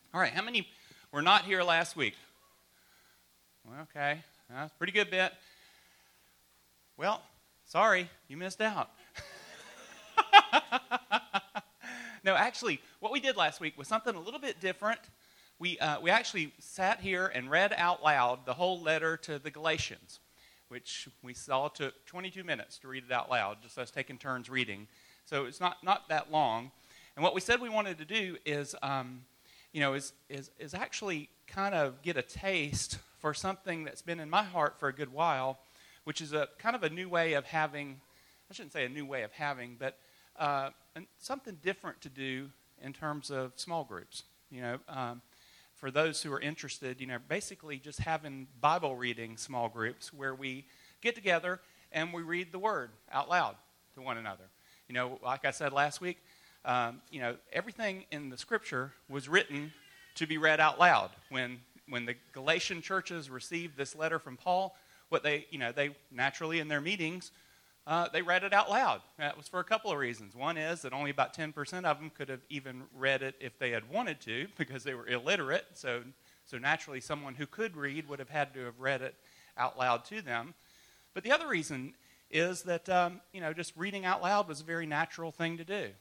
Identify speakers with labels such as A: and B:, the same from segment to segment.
A: All right, how many were not here last week? Well, okay, that's a pretty good bit. Well, sorry, you missed out. No, actually, what we did last week was something a little bit different. We actually sat here and read out loud the whole letter to the Galatians, which we saw took 22 minutes to read it out loud, just us taking turns reading. So it's not that long. And what we said we wanted to do is actually kind of get a taste for something that's been in my heart for a good while, which is a kind of a new way of having, I shouldn't say a new way of having, but something different to do in terms of small groups. For those who are interested, basically just having Bible reading small groups where we get together and we read the Word out loud to one another. Like I said last week, everything in the Scripture was written to be read out loud. When the Galatian churches received this letter from Paul, they naturally in their meetings, they read it out loud. That was for a couple of reasons. One is that only about 10% of them could have even read it if they had wanted to, because they were illiterate. So naturally, someone who could read would have had to have read it out loud to them. But the other reason is that just reading out loud was a very natural thing to do.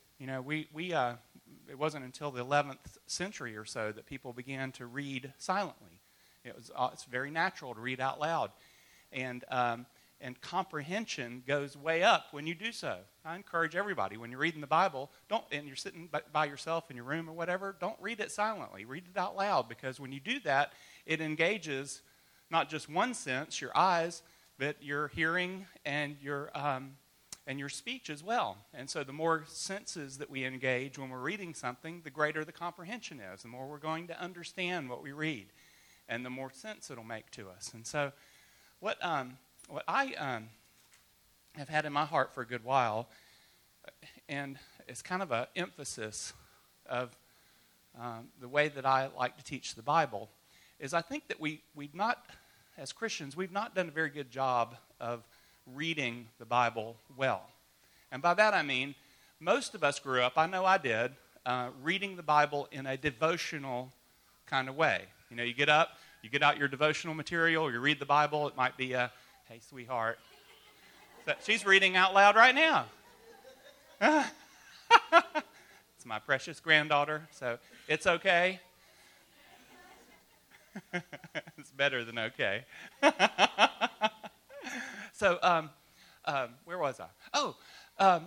A: It wasn't until the 11th century or so that people began to read silently. It's very natural to read out loud, and comprehension goes way up when you do so. I encourage everybody, when you're reading the Bible, and you're sitting by yourself in your room or whatever, don't read it silently. Read it out loud, because when you do that, it engages not just one sense, your eyes, but your hearing and your speech as well. And so the more senses that we engage when we're reading something, the greater the comprehension is. The more we're going to understand what we read, and the more sense it'll make to us. And so what I have had in my heart for a good while, and it's kind of an emphasis of the way that I like to teach the Bible, is I think that we've not, as Christians, we've not done a very good job of reading the Bible well. And by that I mean, most of us grew up, I know I did, reading the Bible in a devotional kind of way. You get up, you get out your devotional material, you read the Bible. It might be a, hey, sweetheart. So she's reading out loud right now. It's my precious granddaughter, so it's okay. It's better than okay. So, where was I?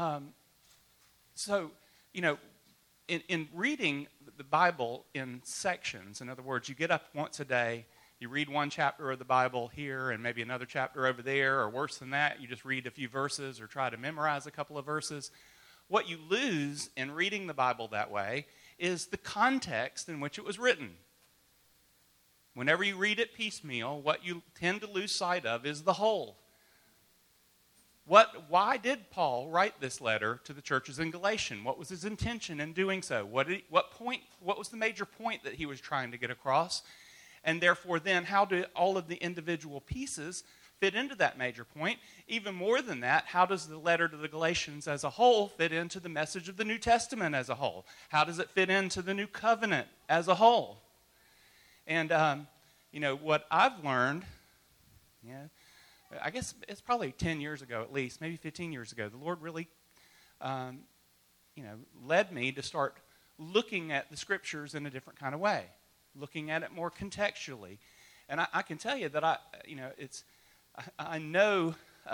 A: In reading the Bible in sections, in other words, you get up once a day, you read one chapter of the Bible here and maybe another chapter over there, or worse than that, you just read a few verses or try to memorize a couple of verses. What you lose in reading the Bible that way is the context in which it was written. Whenever you read it piecemeal, what you tend to lose sight of is the whole. Why did Paul write this letter to the churches in Galatia? What was his intention in doing so? What was the major point that he was trying to get across? And therefore then, how do all of the individual pieces fit into that major point? Even more than that, how does the letter to the Galatians as a whole fit into the message of the New Testament as a whole? How does it fit into the New Covenant as a whole? And, what I've learned, I guess it's probably 10 years ago at least, maybe 15 years ago, the Lord really, led me to start looking at the Scriptures in a different kind of way, looking at it more contextually. And I can tell you that I know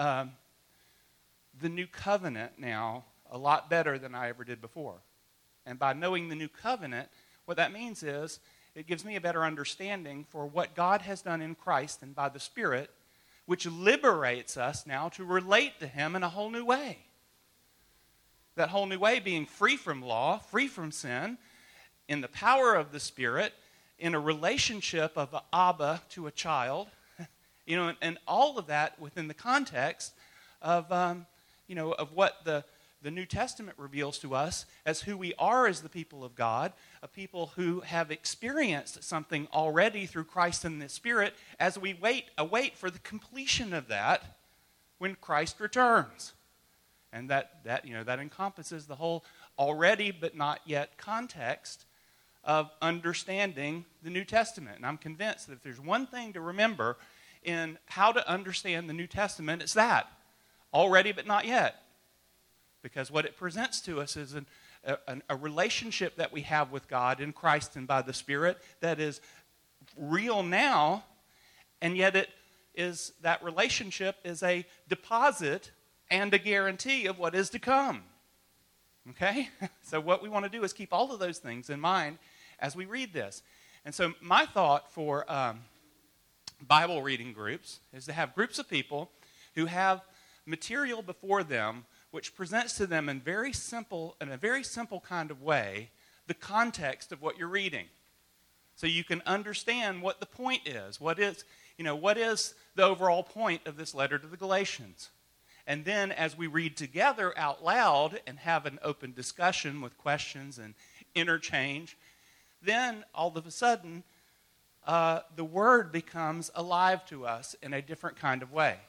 A: the New Covenant now a lot better than I ever did before. And by knowing the New Covenant, what that means is it gives me a better understanding for what God has done in Christ and by the Spirit, which liberates us now to relate to Him in a whole new way. That whole new way being free from law, free from sin, in the power of the Spirit, in a relationship of an Abba to a child, and all of that within the context of what the New Testament reveals to us as who we are as the people of God, a people who have experienced something already through Christ and the Spirit, as we await for the completion of that when Christ returns. And that encompasses the whole already but not yet context of understanding the New Testament. And I'm convinced that if there's one thing to remember in how to understand the New Testament, it's that. Already but not yet. Because what it presents to us is a relationship that we have with God in Christ and by the Spirit that is real now, and yet that relationship is a deposit and a guarantee of what is to come. Okay? So what we want to do is keep all of those things in mind as we read this. And so my thought for Bible reading groups is to have groups of people who have material before them which presents to them in a very simple kind of way the context of what you're reading. So you can understand what the point is. What is the overall point of this letter to the Galatians? And then as we read together out loud and have an open discussion with questions and interchange, then all of a sudden the Word becomes alive to us in a different kind of way.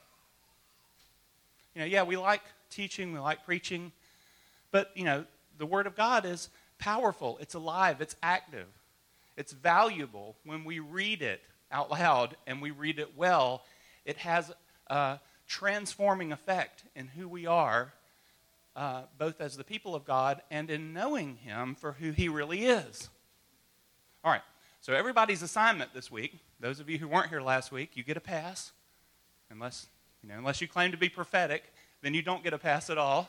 A: We like teaching, we like preaching, but, the Word of God is powerful, it's alive, it's active, it's valuable. When we read it out loud and we read it well, it has a transforming effect in who we are, both as the people of God and in knowing Him for who He really is. All right, so everybody's assignment this week, those of you who weren't here last week, you get a pass, unless you claim to be prophetic, then you don't get a pass at all.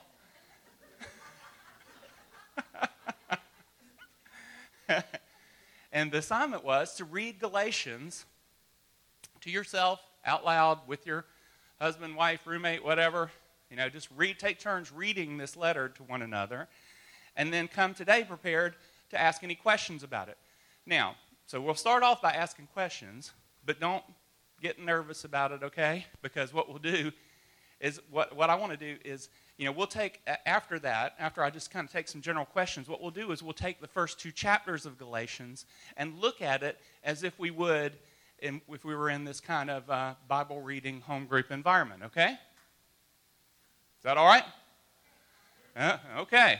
A: And the assignment was to read Galatians to yourself out loud with your husband, wife, roommate, whatever. Just take turns reading this letter to one another, and then come today prepared to ask any questions about it. Now, so we'll start off by asking questions, but don't get nervous about it, okay? Because what we'll do is, what I want to do is, we'll take, after I just kind of take some general questions, what we'll do is we'll take the first 2 chapters of Galatians and look at it as if we would if we were in this kind of Bible reading home group environment, okay? Is that all right? Okay.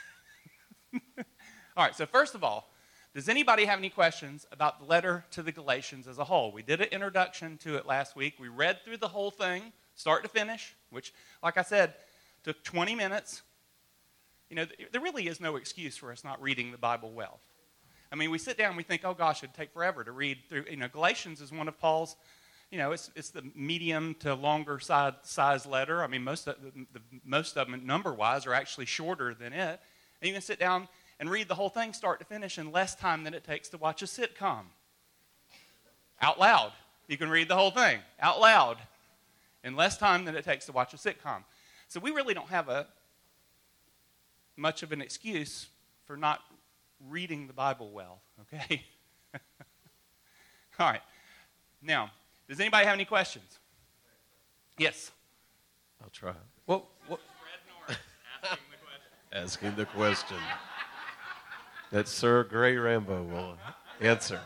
A: All right, so first of all, does anybody have any questions about the letter to the Galatians as a whole? We did an introduction to it last week. We read through the whole thing, start to finish, which, like I said, took 20 minutes. There really is no excuse for us not reading the Bible well. I mean, we sit down and we think, oh gosh, it'd take forever to read through. Galatians is one of Paul's, it's the medium to longer size letter. I mean, most of them, number-wise, are actually shorter than it. And you can sit down and read the whole thing start to finish in less time than it takes to watch a sitcom. Out loud. You can read the whole thing out loud in less time than it takes to watch a sitcom. So we really don't have much of an excuse for not reading the Bible well, okay? All right. Now, does anybody have any questions? Yes.
B: I'll try. Fred
A: Norris
B: asking the question that Sir Gray Rambo will answer.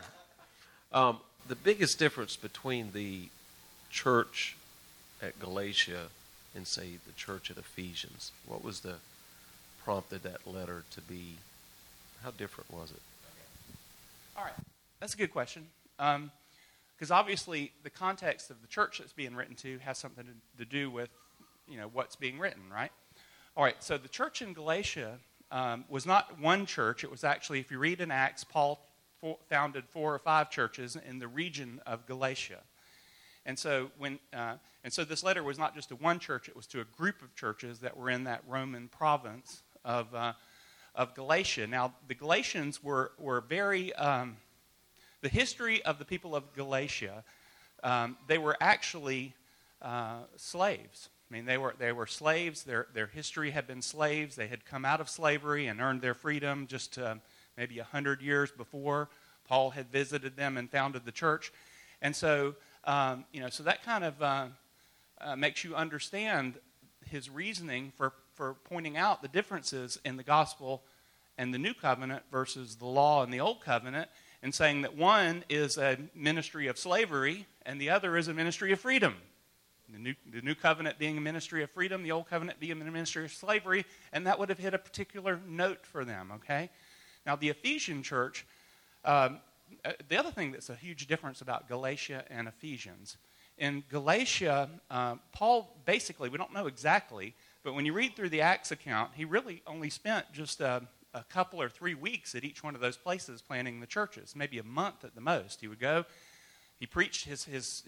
B: The biggest difference between the church at Galatia and, say, the church at Ephesians, what was the prompted that letter to be? How different was it?
A: Okay. All right. That's a good question. Because obviously the context of the church that's being written to has something to do with, what's being written, right? All right. So the church in Galatia was not one church. It was actually, if you read in Acts, Paul founded 4 or 5 churches in the region of Galatia. And so this letter was not just to one church, it was to a group of churches that were in that Roman province of Galatia. Now, the Galatians were very, the history of the people of Galatia, they were actually slaves. I mean, they were slaves. Their history had been slaves. They had come out of slavery and earned their freedom just maybe 100 years before Paul had visited them and founded the church. And so, so that kind of makes you understand his reasoning for pointing out the differences in the gospel and the new covenant versus the law and the old covenant, and saying that one is a ministry of slavery and the other is a ministry of freedom. The new covenant being a ministry of freedom, the old covenant being a ministry of slavery, and that would have hit a particular note for them, okay? Now, the Ephesian church The other thing that's a huge difference about Galatia and Ephesians, in Galatia, Paul basically, we don't know exactly, but when you read through the Acts account, he really only spent just a couple or 3 weeks at each one of those places planting the churches, maybe a month at the most. He would go, he preached, his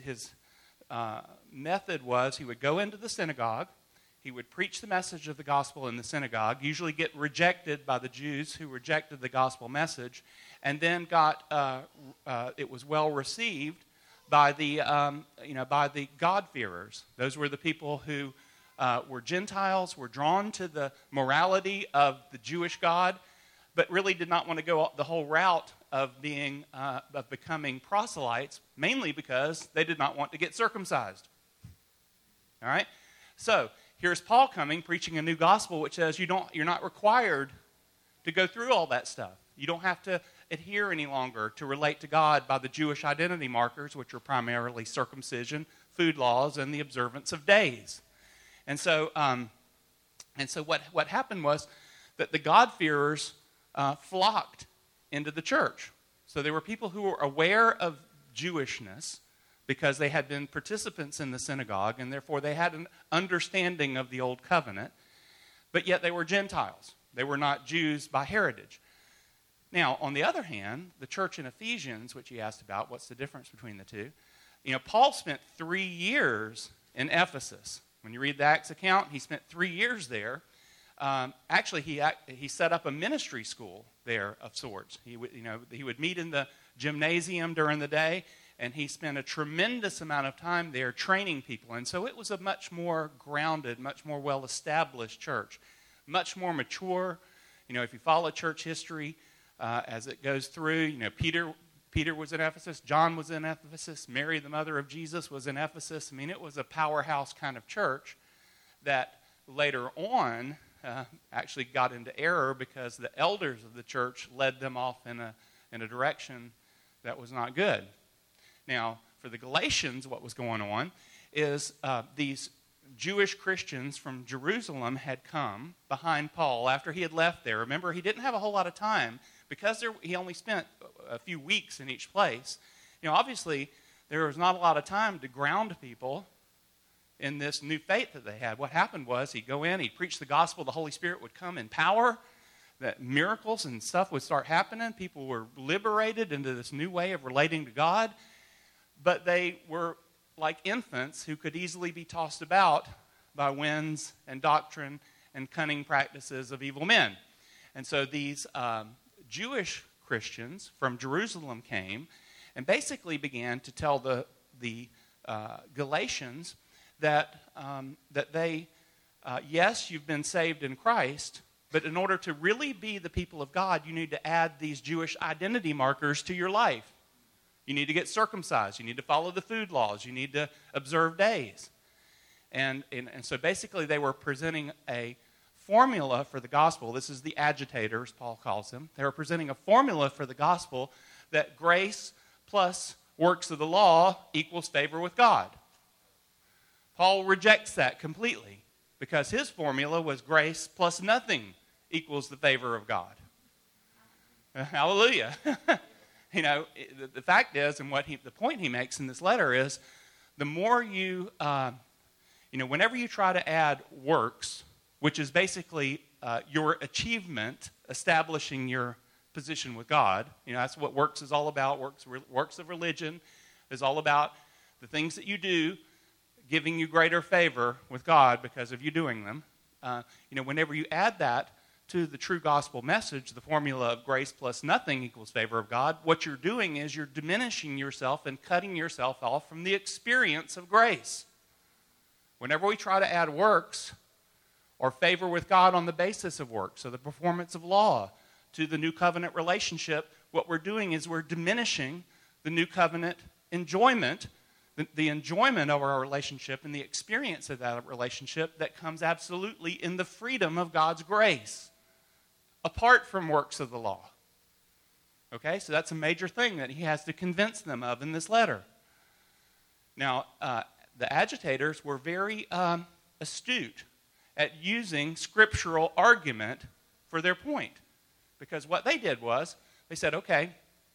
A: method was he would go into the synagogue, he would preach the message of the gospel in the synagogue, usually get rejected by the Jews who rejected the gospel message, and then it was well received by the God-fearers. Those were the people who were Gentiles, were drawn to the morality of the Jewish God, but really did not want to go the whole route of becoming proselytes, mainly because they did not want to get circumcised. All right? So, here's Paul coming, preaching a new gospel, which says you're not required to go through all that stuff. You don't have to adhere any longer to relate to God by the Jewish identity markers, which are primarily circumcision, food laws, and the observance of days. And so what happened was that the God-fearers flocked into the church. So there were people who were aware of Jewishness because they had been participants in the synagogue, and therefore they had an understanding of the Old Covenant, but yet they were Gentiles. They were not Jews by heritage. Now, on the other hand, the church in Ephesians, which he asked about, what's the difference between the two? Paul spent 3 years in Ephesus. When you read the Acts account, he spent 3 years there. Actually, he set up a ministry school there of sorts. He would meet in the gymnasium during the day, and he spent a tremendous amount of time there training people. And so it was a much more grounded, much more well-established church, much more mature. If you follow church history as it goes through, Peter was in Ephesus, John was in Ephesus, Mary, the mother of Jesus, was in Ephesus. It was a powerhouse kind of church that later on actually got into error because the elders of the church led them off in a direction that was not good. Now, for the Galatians, what was going on is these Jewish Christians from Jerusalem had come behind Paul after he had left there. Remember, he didn't have a whole lot of time because he only spent a few weeks in each place. Obviously, there was not a lot of time to ground people in this new faith that they had. What happened was he'd go in, he'd preach the gospel, the Holy Spirit would come in power, that miracles and stuff would start happening. People were liberated into this new way of relating to God, but they were like infants who could easily be tossed about by winds and doctrine and cunning practices of evil men. And so these Jewish Christians from Jerusalem came and basically began to tell the Galatians that they, yes, you've been saved in Christ, but in order to really be the people of God, you need to add these Jewish identity markers to your life. You need to get circumcised. You need to follow the food laws. You need to observe days. And so basically they were presenting a formula for the gospel. This is the agitators, Paul calls them. They were presenting a formula for the gospel that grace plus works of the law equals favor with God. Paul rejects that completely because his formula was grace plus nothing equals the favor of God. Hallelujah. The fact is, and the point he makes in this letter is, the more you, whenever you try to add works, which is basically your achievement establishing your position with God, that's what works is all about. Works of religion is all about the things that you do giving you greater favor with God because of you doing them. Whenever you add that to the true gospel message, the formula of grace plus nothing equals favor of God, what you're doing is you're diminishing yourself and cutting yourself off from the experience of grace. Whenever we try to add works or favor with God on the basis of works, so the performance of law, to the new covenant relationship, what we're doing is we're diminishing the new covenant enjoyment, the enjoyment of our relationship and the experience of that relationship that comes absolutely in the freedom of God's grace, apart from works of the law. Okay, so that's a major thing that he has to convince them of in this letter. Now, the agitators were very astute at using scriptural argument for their point. Because what they did was, they said, okay,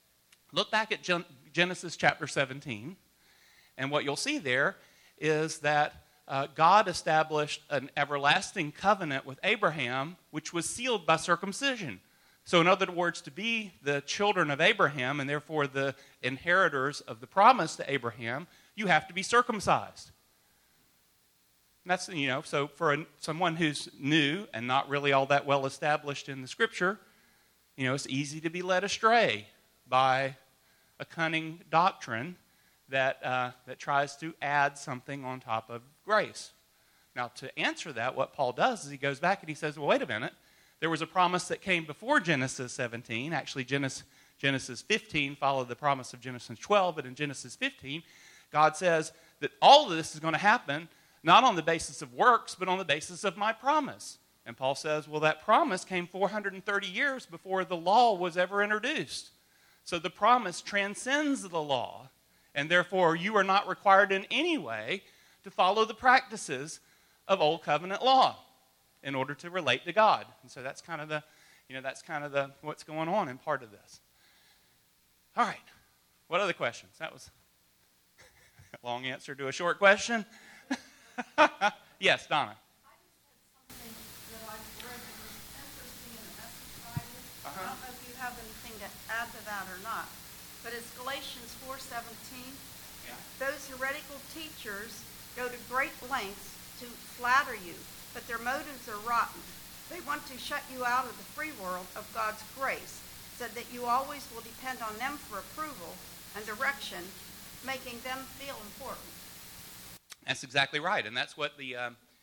A: Look back at Genesis chapter 17, and what you'll see there is that God established an everlasting covenant with Abraham, which was sealed by circumcision. So in other words, to be the children of Abraham, and therefore the inheritors of the promise to Abraham, you have to be circumcised. And that's, so for someone who's new and not really all that well established in the Scripture, it's easy to be led astray by a cunning doctrine that tries to add something on top of grace. Now, to answer that, what Paul does is he goes back and he says, well, wait a minute. There was a promise that came before Genesis 17. Actually, Genesis 15 followed the promise of Genesis 12, but in Genesis 15, God says that all of this is going to happen not on the basis of works, but on the basis of my promise. And Paul says, well, that promise came 430 years before the law was ever introduced. So the promise transcends the law, and therefore you are not required in any way to follow the practices of Old Covenant law in order to relate to God. And so that's kind of the what's going on in part of this. All right. What other questions? That was a long answer to a short question. Yes, Donna.
C: I just had something that I read that was interesting in the Message Bible. I don't know if you have anything to add to that or not, but it's Galatians 4:17.
A: Yeah.
C: Those heretical teachers go to great lengths to flatter you, but their motives are rotten. They want to shut you out of the free world of God's grace, so that you always will depend on them for approval and direction, making them feel important.
A: That's exactly right, and that's what the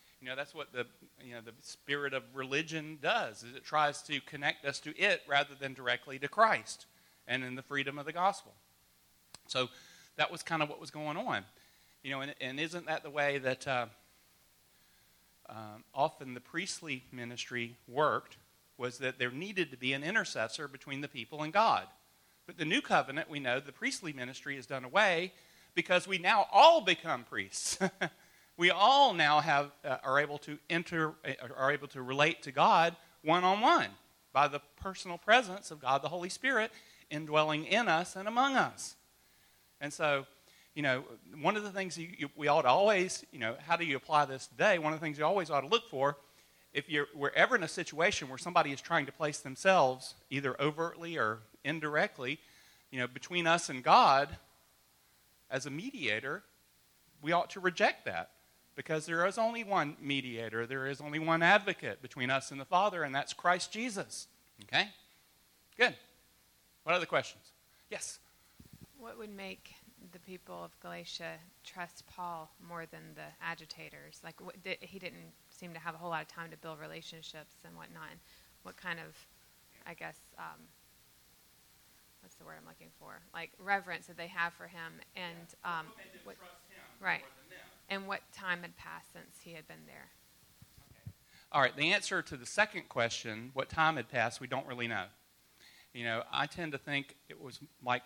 A: spirit of religion does. Is it tries to connect us to it rather than directly to Christ and in the freedom of the gospel. So that was kind of what was going on, and isn't that the way that often the priestly ministry worked? Was that there needed to be an intercessor between the people and God. But the new covenant, we know the priestly ministry is done away because we now all become priests. We all now are able to relate to God one-on-one by the personal presence of God the Holy Spirit indwelling in us and among us. And so, one of the things we ought to always, how do you apply this today? One of the things you always ought to look for, if we're ever in a situation where somebody is trying to place themselves either overtly or indirectly, between us and God as a mediator, we ought to reject that because there is only one mediator. There is only one advocate between us and the Father, and that's Christ Jesus. Okay? Good. What other questions? Yes?
D: What would make the people of Galatia trust Paul more than the agitators? Like, he didn't seem to have a whole lot of time to build relationships and whatnot. And what kind of, I guess, what's the word I'm looking for? Like reverence that they have for him, and
A: what made them trust him
D: right,
A: more than them?
D: and what time had passed since he had been there.
A: Okay. All right. The answer to the second question, what time had passed, we don't really know. I tend to think it was like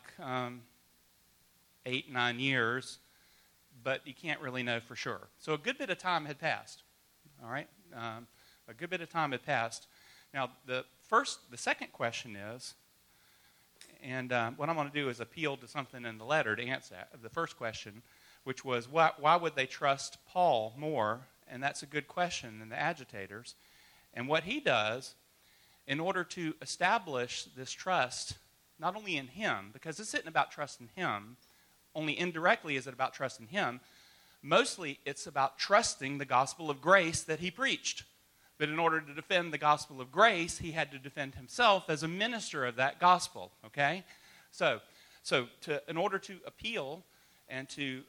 A: 8-9 years, but you can't really know for sure. So a good bit of time had passed. All right, a good bit of time had passed. Now the second question is, and what I'm going to do is appeal to something in the letter to answer the first question, which was why would they trust Paul more? And that's a good question than the agitators. And what he does, in order to establish this trust, not only in him, because this isn't about trusting him, only indirectly is it about trusting him, mostly it's about trusting the gospel of grace that he preached. But in order to defend the gospel of grace, he had to defend himself as a minister of that gospel, okay? So in order to appeal and to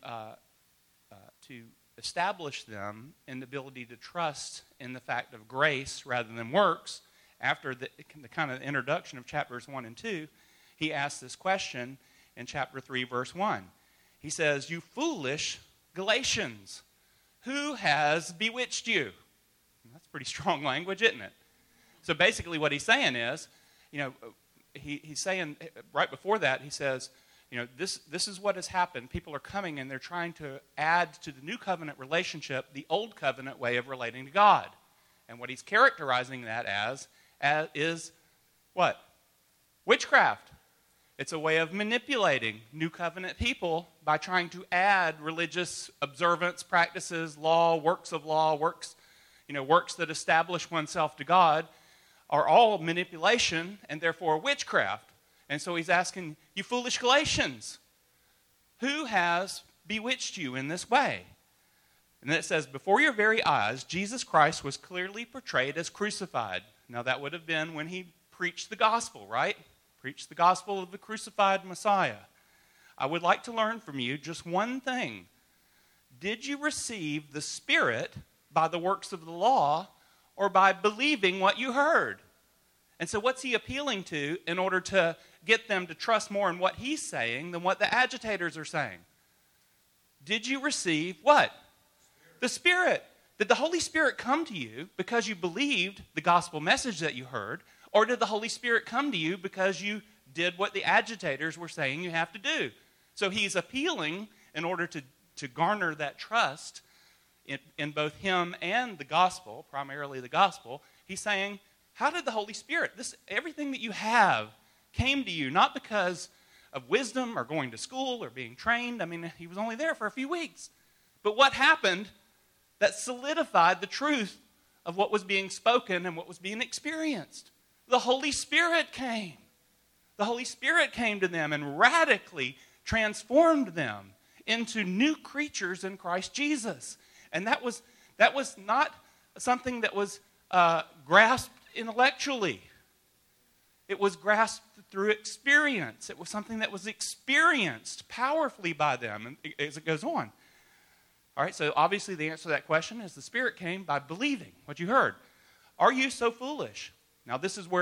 A: establish them in the ability to trust in the fact of grace rather than works, after the kind of introduction of chapters 1 and 2, he asks this question in chapter 3, verse 1. He says, "You foolish Galatians, who has bewitched you?" And that's pretty strong language, isn't it? So basically what he's saying is, he's saying, right before that, he says, this is what has happened. People are coming and they're trying to add to the new covenant relationship the old covenant way of relating to God. And what he's characterizing that as is what? Witchcraft. It's a way of manipulating New Covenant people by trying to add religious observance, practices, law, works, works that establish oneself to God, are all manipulation and therefore witchcraft. And so he's asking, you foolish Galatians, who has bewitched you in this way? And then it says, before your very eyes, Jesus Christ was clearly portrayed as crucified. Now that would have been when he preached the gospel, right? Preached the gospel of the crucified Messiah. I would like to learn from you just one thing. Did you receive the Spirit by the works of the law or by believing what you heard? And so what's he appealing to in order to get them to trust more in what he's saying than what the agitators are saying? Did you receive what? The Spirit. Did the Holy Spirit come to you because you believed the gospel message that you heard? Or did the Holy Spirit come to you because you did what the agitators were saying you have to do? So he's appealing in order to garner that trust in both him and the gospel, primarily the gospel. He's saying, how did the Holy Spirit, everything that you have came to you not because of wisdom or going to school or being trained. I mean, he was only there for a few weeks. But what happened that solidified the truth of what was being spoken and what was being experienced? The Holy Spirit came. The Holy Spirit came to them and radically transformed them into new creatures in Christ Jesus. And that was not something that was grasped intellectually. It was grasped through experience. It was something that was experienced powerfully by them as it goes on. All right, so obviously the answer to that question is the Spirit came by believing what you heard. Are you so foolish? Now this is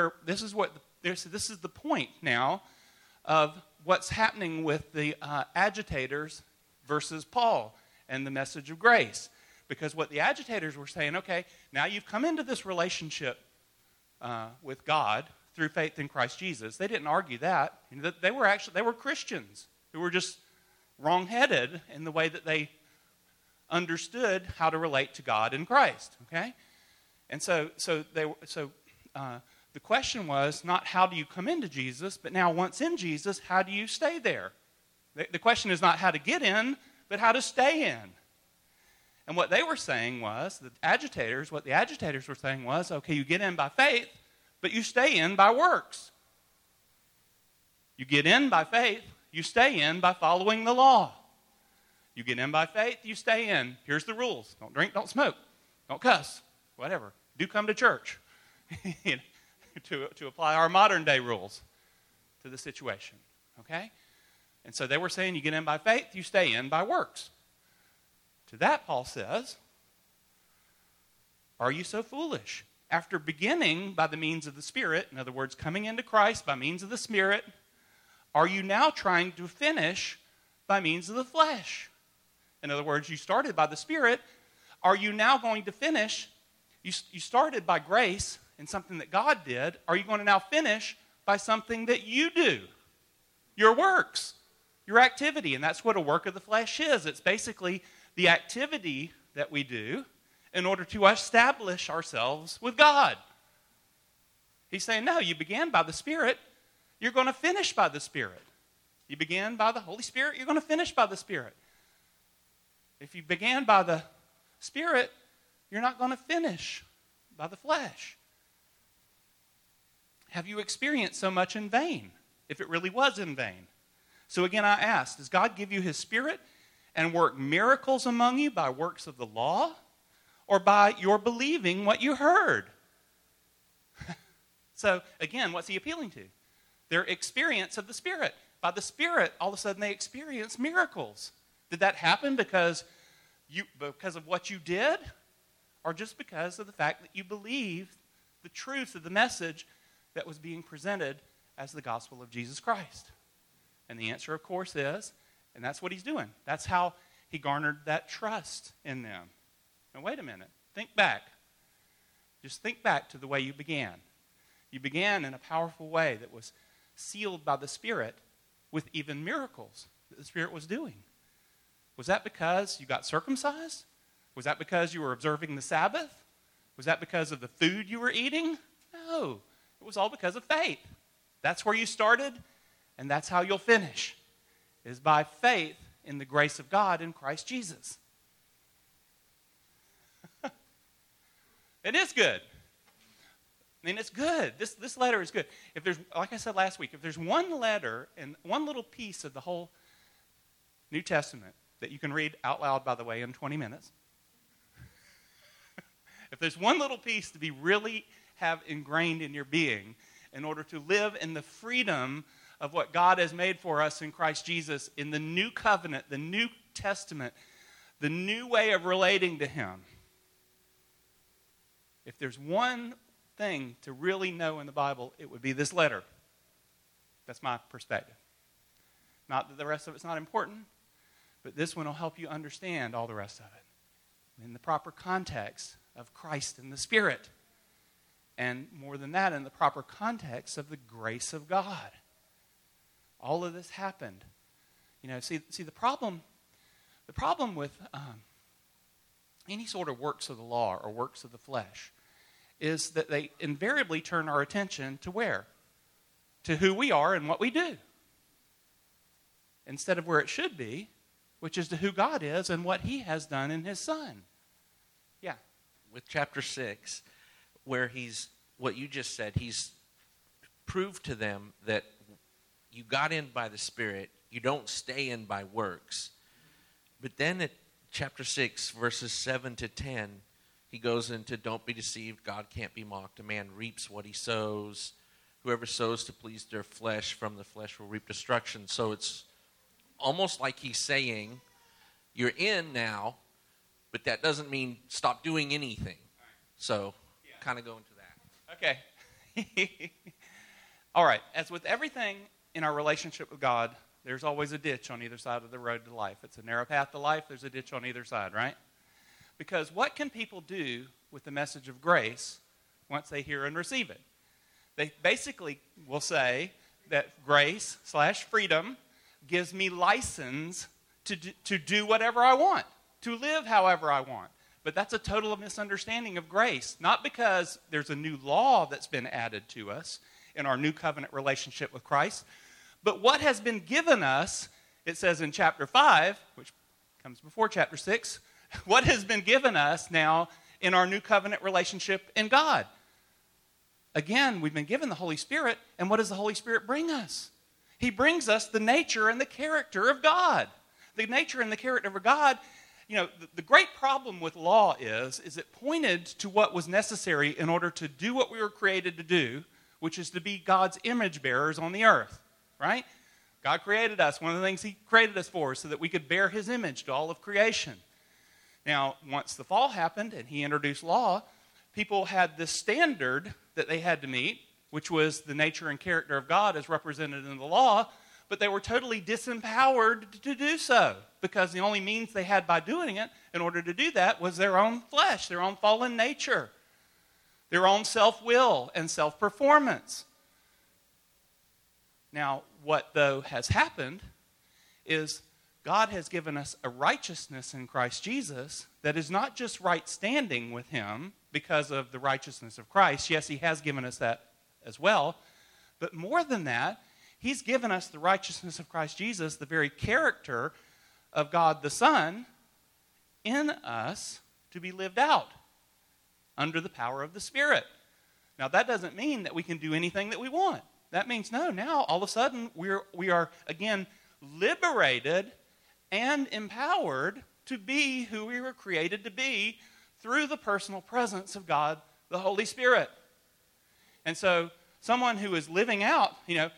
A: the point now of what's happening with the agitators versus Paul and the message of grace. Because what the agitators were saying, okay, now you've come into this relationship with God through faith in Christ Jesus. They didn't argue that. They were Christians who were just wrong-headed in the way that they understood how to relate to God in Christ. Okay, and so the question was not how do you come into Jesus, but now once in Jesus, how do you stay there? The question is not how to get in, but how to stay in. And what they were saying was, what the agitators were saying was, okay, you get in by faith, but you stay in by works. You get in by faith, you stay in by following the law. You get in by faith, you stay in. Here's the rules. Don't drink, don't smoke, don't cuss, whatever. Do come to church to apply our modern day rules to the situation. Okay? And so they were saying you get in by faith, you stay in by works. To that, Paul says, are you so foolish? After beginning by the means of the Spirit, in other words, coming into Christ by means of the Spirit, are you now trying to finish by means of the flesh? In other words, you started by the Spirit. Are you now going to finish? You started by grace and something that God did. Are you going to now finish by something that you do? Your works, your activity. And that's what a work of the flesh is. It's basically the activity that we do in order to establish ourselves with God. He's saying, no, you began by the Spirit. You're going to finish by the Spirit. You began by the Holy Spirit. You're going to finish by the Spirit. If you began by the Spirit, you're not going to finish by the flesh. Have you experienced so much in vain, if it really was in vain? So again, I ask, does God give you His Spirit and work miracles among you by works of the law, or by your believing what you heard? So again, what's He appealing to? Their experience of the Spirit. By the Spirit, all of a sudden they experience miracles. Did that happen because of what you did? Or just because of the fact that you believed the truth of the message that was being presented as the gospel of Jesus Christ? And the answer, of course, is, and that's what He's doing. That's how He garnered that trust in them. Now, wait a minute. Think back. Just think back to the way you began. You began in a powerful way that was sealed by the Spirit with even miracles that the Spirit was doing. Was that because you got circumcised? Was that because you were observing the Sabbath? Was that because of the food you were eating? No. It was all because of faith. That's where you started, And that's how you'll finish, is by faith in the grace of God in Christ Jesus. It is good. I mean, it's good. This letter is good. If there's, like I said last week, if there's one letter and one little piece of the whole New Testament that you can read out loud, by the way, in 20 minutes, if there's one little piece to be really have ingrained in your being in order to live in the freedom of what God has made for us in Christ Jesus, in the new covenant, the New Testament, the new way of relating to Him, if there's one thing to really know in the Bible, it would be this letter. That's my perspective. Not that the rest of it's not important, but this one will help you understand all the rest of it in the proper context of Christ and the Spirit. And more than that, in the proper context of the grace of God. All of this happened. You know, see the problem with any sort of works of the law or works of the flesh is that they invariably turn our attention to where? To who we are and what we do. Instead of where it should be, which is to who God is and what He has done in His Son. Yeah.
E: With chapter 6, where what you just said, he's proved to them that you got in by the Spirit, you don't stay in by works. But then at chapter 6, verses 7 to 10, he goes into, don't be deceived, God can't be mocked. A man reaps what he sows. Whoever sows to please their flesh, from the flesh will reap destruction. So it's almost like he's saying, you're in now, but that doesn't mean stop doing anything. So kind of go into that.
A: Okay. All right. As with everything in our relationship with God, there's always a ditch on either side of the road to life. It's a narrow path to life. There's a ditch on either side, right? Because what can people do with the message of grace once they hear and receive it? They basically will say that grace/freedom gives me license to do whatever I want, to live however I want. But that's a total misunderstanding of grace. Not because there's a new law that's been added to us in our new covenant relationship with Christ, but what has been given us, it says in chapter 5, which comes before chapter 6, what has been given us now in our new covenant relationship in God? Again, we've been given the Holy Spirit, and what does the Holy Spirit bring us? He brings us the nature and the character of God. The nature and the character of God, you know, the great problem with law is it pointed to what was necessary in order to do what we were created to do, which is to be God's image bearers on the earth, right? God created us. One of the things He created us for is so that we could bear His image to all of creation. Now, once the fall happened and He introduced law, people had this standard that they had to meet, which was the nature and character of God as represented in the law, but they were totally disempowered to do so because the only means they had by doing it in order to do that was their own flesh, their own fallen nature, their own self-will and self-performance. Now, what, though, has happened is God has given us a righteousness in Christ Jesus that is not just right standing with Him because of the righteousness of Christ. Yes, He has given us that as well. But more than that, He's given us the righteousness of Christ Jesus, the very character of God the Son, in us to be lived out under the power of the Spirit. Now, that doesn't mean that we can do anything that we want. That means, no, now all of a sudden we are again, liberated and empowered to be who we were created to be through the personal presence of God, the Holy Spirit. And so, someone who is living out,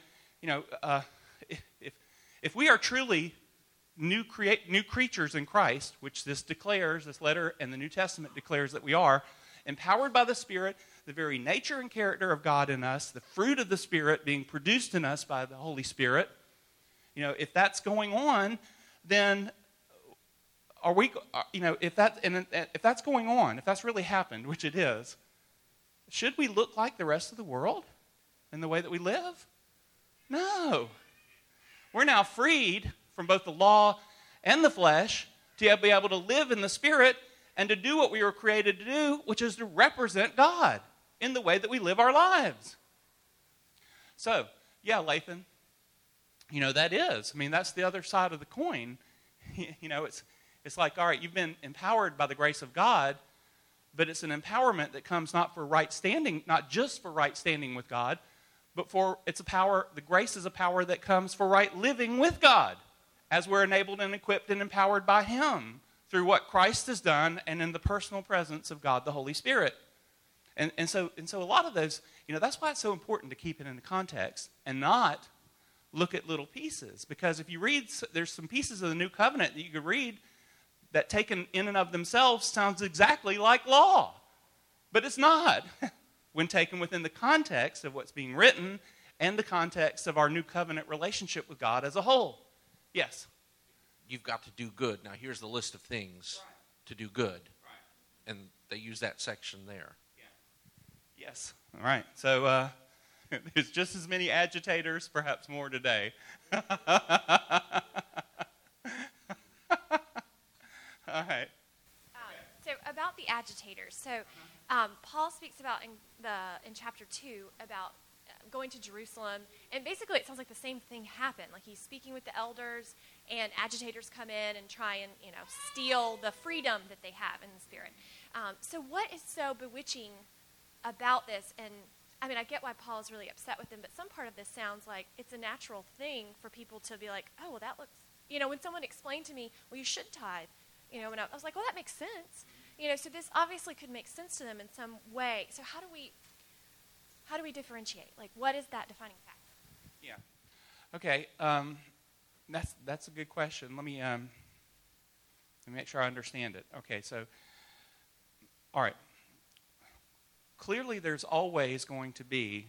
A: if we are truly new creatures in Christ, which this letter and the New Testament declares that we are, empowered by the Spirit, the very nature and character of God in us, the fruit of the Spirit being produced in us by the Holy Spirit, if that's going on, then are we, if that's going on, if that's really happened, which it is, should we look like the rest of the world in the way that we live? No. We're now freed from both the law and the flesh to be able to live in the Spirit and to do what we were created to do, which is to represent God in the way that we live our lives. So, yeah, Lathan, that is. I mean, that's the other side of the coin. It's like, all right, you've been empowered by the grace of God, but it's an empowerment that comes not for right standing, not just for right standing with God, but it's a power. The grace is a power that comes for right living with God, as we're enabled and equipped and empowered by Him through what Christ has done and in the personal presence of God the Holy Spirit. And so a lot of those, that's why it's so important to keep it in the context and not look at little pieces. Because if you read, there's some pieces of the New Covenant that you could read that taken in and of themselves sounds exactly like law. But it's not when taken within the context of what's being written and the context of our New Covenant relationship with God as a whole. Yes?
E: You've got to do good. Now, here's the list of things to do good. Right. And they use that section there.
A: Yeah. Yes. All right. So there's just as many agitators, perhaps more today. All right.
F: So about the agitators. So Paul speaks about in chapter 2 about going to Jerusalem, and basically it sounds like the same thing happened. Like he's speaking with the elders, and agitators come in and try and steal the freedom that they have in the Spirit. So what is so bewitching about this? And I mean, I get why Paul is really upset with them, but some part of this sounds like it's a natural thing for people to be like, oh, well, that looks, when someone explained to me, well, you should tithe, and I was like, well, that makes sense. So this obviously could make sense to them in some way. So how do we differentiate? Like, what is that defining factor?
A: Yeah. Okay. That's a good question. Let me make sure I understand it. Okay. So, all right. Clearly, there's always going to be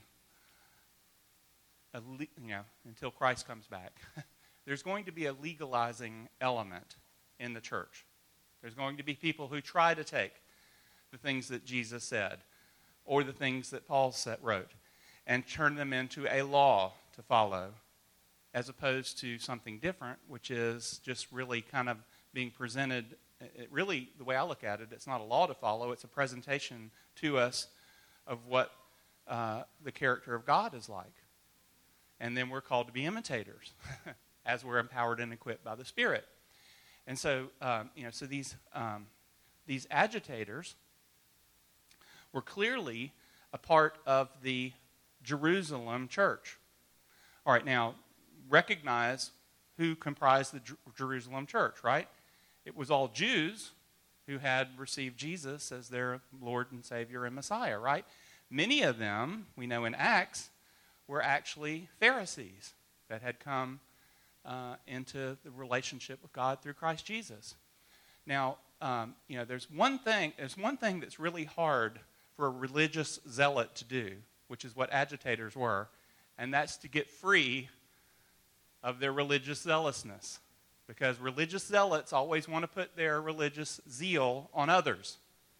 A: until Christ comes back, there's going to be a legalizing element in the church. There's going to be people who try to take the things that Jesus said or the things that Paul wrote and turn them into a law to follow, as opposed to something different, which is just really kind of being presented. Really, the way I look at it, it's not a law to follow. It's a presentation to us of what the character of God is like. And then we're called to be imitators as we're empowered and equipped by the Spirit. And so, so these agitators were clearly a part of the Jerusalem church. All right, now, recognize who comprised the Jerusalem church, right? It was all Jews who had received Jesus as their Lord and Savior and Messiah, right? Many of them, we know in Acts, were actually Pharisees that had come into the relationship with God through Christ Jesus. Now, there's one thing that's really hard for a religious zealot to do, which is what agitators were, and that's to get free of their religious zealousness. Because religious zealots always want to put their religious zeal on others.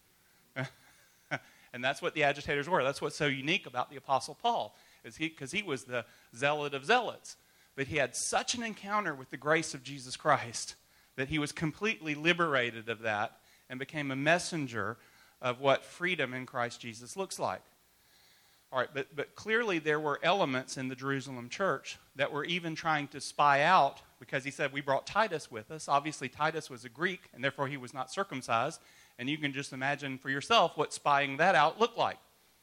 A: And that's what the agitators were. That's what's so unique about the Apostle Paul, because he was the zealot of zealots. But he had such an encounter with the grace of Jesus Christ that he was completely liberated of that and became a messenger of what freedom in Christ Jesus looks like. All right, but clearly there were elements in the Jerusalem church that were even trying to spy out, because he said, we brought Titus with us. Obviously, Titus was a Greek, and therefore he was not circumcised. And you can just imagine for yourself what spying that out looked like.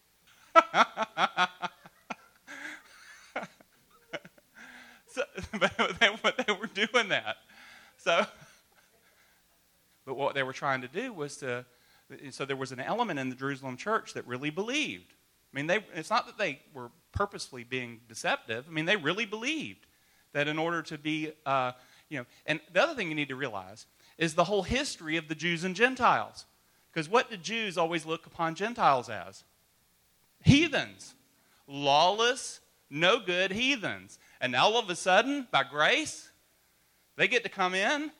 A: But they were doing that. But what they were trying to do was so there was an element in the Jerusalem church that really believed. I mean, it's not that they were purposefully being deceptive. I mean, they really believed that in order to be, and the other thing you need to realize is the whole history of the Jews and Gentiles. Because what did Jews always look upon Gentiles as? Heathens. Lawless, no good heathens. And now all of a sudden, by grace, they get to come in.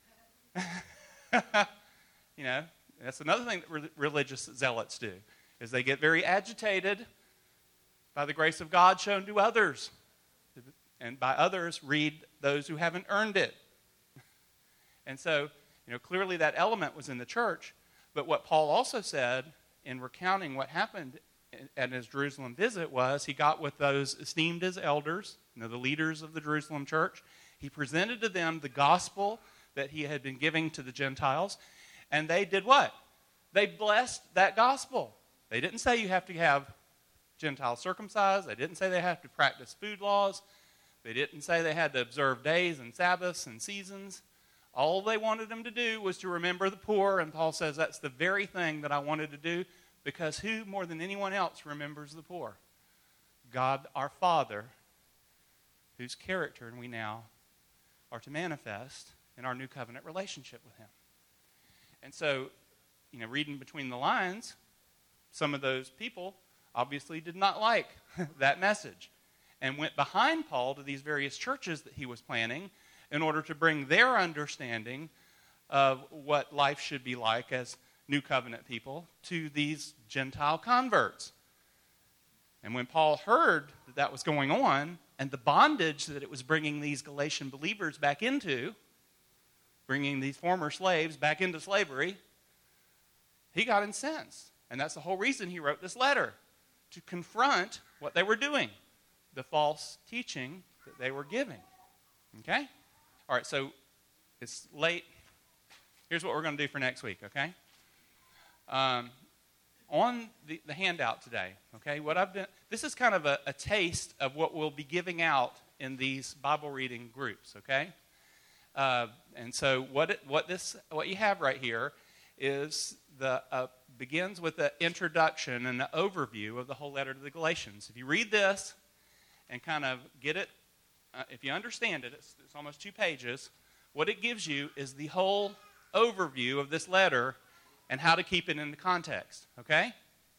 A: That's another thing that religious zealots do, is they get very agitated by the grace of God shown to others. And by others, read those who haven't earned it. And so, clearly that element was in the church. But what Paul also said in recounting what happened at his Jerusalem visit was he got with those esteemed as elders, the leaders of the Jerusalem church. He presented to them the gospel that he had been giving to the Gentiles, and they did what? They blessed that gospel. They didn't say you have to have Gentiles circumcised. They didn't say they have to practice food laws. They didn't say they had to observe days and Sabbaths and seasons. All they wanted them to do was to remember the poor, and Paul says that's the very thing that I wanted to do, because who more than anyone else remembers the poor? God our Father, whose character we now are to manifest in our new covenant relationship with him. And so, reading between the lines, some of those people obviously did not like that message and went behind Paul to these various churches that he was planning in order to bring their understanding of what life should be like as new covenant people to these Gentile converts. And when Paul heard that that was going on and the bondage that it was bringing these Galatian believers back into, bringing these former slaves back into slavery, he got incensed. And that's the whole reason he wrote this letter, to confront what they were doing, the false teaching that they were giving. Okay? All right, so it's late. Here's what we're going to do for next week, okay? On the handout today, okay, this is kind of a taste of what we'll be giving out in these Bible reading groups, okay? And so what you have right here is begins with the introduction and the overview of the whole letter to the Galatians. If you read this and kind of get it, if you understand it, it's almost 2 pages. What it gives you is the whole overview of this letter and how to keep it in the context, okay?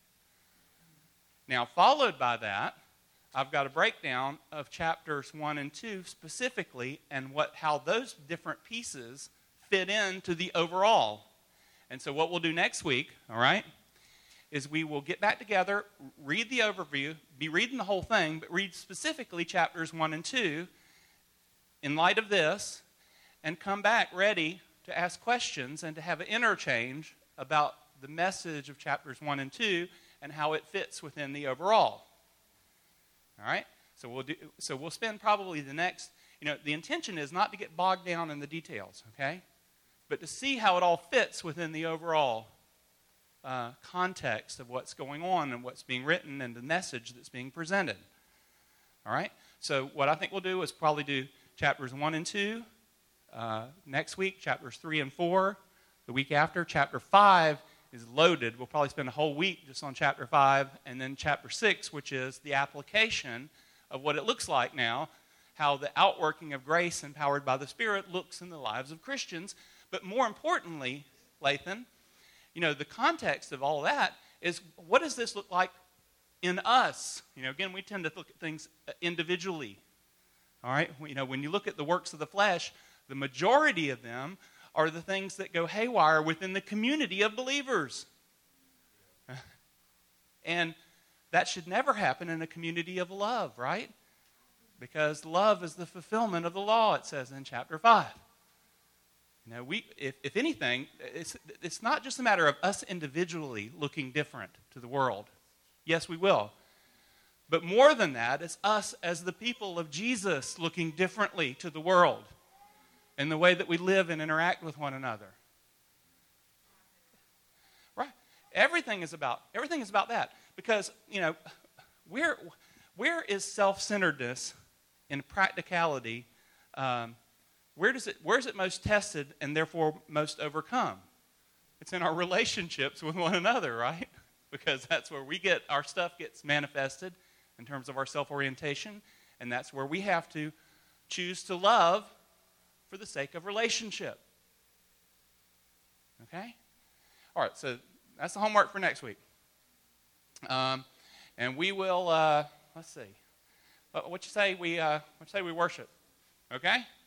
A: Now, followed by that, I've got a breakdown of chapters 1 and 2 specifically and how those different pieces fit into the overall. And so what we'll do next week, all right, is we will get back together, read the overview, be reading the whole thing, but read specifically chapters 1 and 2 in light of this, and come back ready to ask questions and to have an interchange about the message of chapters 1 and 2 and how it fits within the overall. All right? So we'll spend probably the next, the intention is not to get bogged down in the details, okay? But to see how it all fits within the overall context of what's going on and what's being written and the message that's being presented. All right? So what I think we'll do is probably do chapters 1 and 2 next week, chapters 3 and 4. The week after, chapter 5 is loaded. We'll probably spend a whole week just on chapter 5, and then chapter 6, which is the application of what it looks like now, how the outworking of grace empowered by the Spirit looks in the lives of Christians. But more importantly, Lathan, the context of all that is, what does this look like in us? Again, we tend to look at things individually. All right? When you look at the works of the flesh, the majority of them are the things that go haywire within the community of believers. And that should never happen in a community of love, right? Because love is the fulfillment of the law, it says in chapter 5. If anything, it's not just a matter of us individually looking different to the world. Yes, we will. But more than that, it's us as the people of Jesus looking differently to the world in the way that we live and interact with one another. Right? Everything is about that. Because, where is self-centeredness in practicality? Where is it most tested and therefore most overcome? It's in our relationships with one another, right? Because that's where our stuff gets manifested in terms of our self-orientation, and that's where we have to choose to love for the sake of relationship. Okay? All right, so that's the homework for next week. And we will, let's see. What you say we worship? Okay?